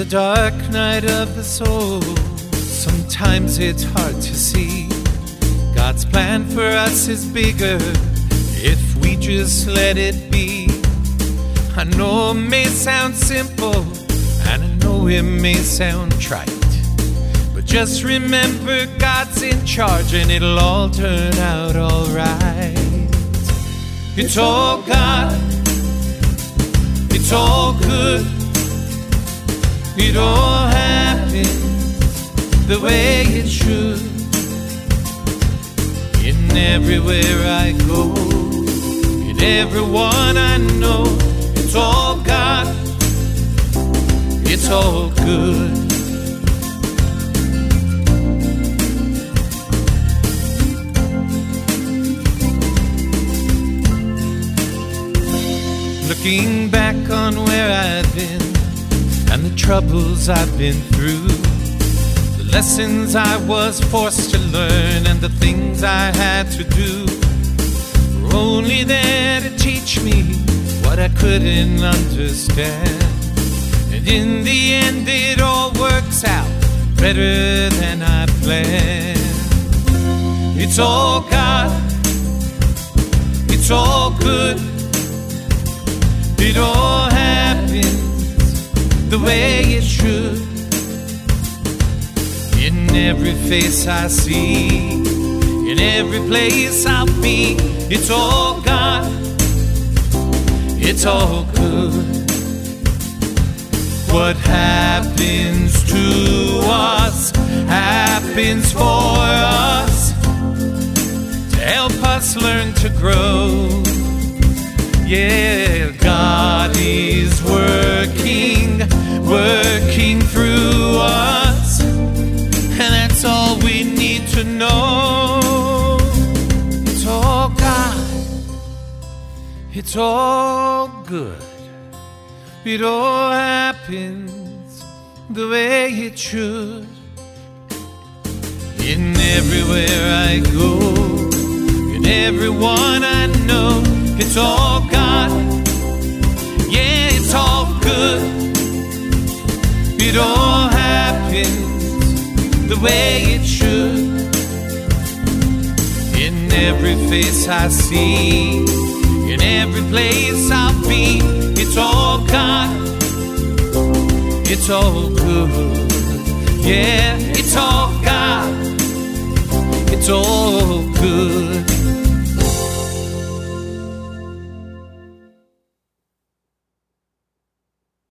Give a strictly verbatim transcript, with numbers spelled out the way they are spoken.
dark night of the soul, sometimes it's hard to see. God's plan for us is bigger if we just let it be. I know it may sound simple, and I know it may sound trite, but just remember God's in charge and it'll all turn out alright. It's all God, it's all good, it all happens the way it should. In everywhere I go, in everyone I know, it's all God, it's all good. Looking back on where I've been and the troubles I've been through, the lessons I was forced to learn and the things I had to do were only there to teach me what I couldn't understand. And in the end it all works out better than I planned. It's all God, it's all good, it all happens the way it should. In every face I see, in every place I'll be, it's all God, it's all good. What happens to us happens for us, to help us learn to grow. Yeah, God is working, working through us, and that's all we need to know. It's all God, it's all good, it all happens the way it should. In everywhere I go, in everyone I know, it's all God, yeah, it's all good, it all happens the way it should. In every face I see, in every place I'll be, it's all God, it's all good, yeah, it's all God, it's all good.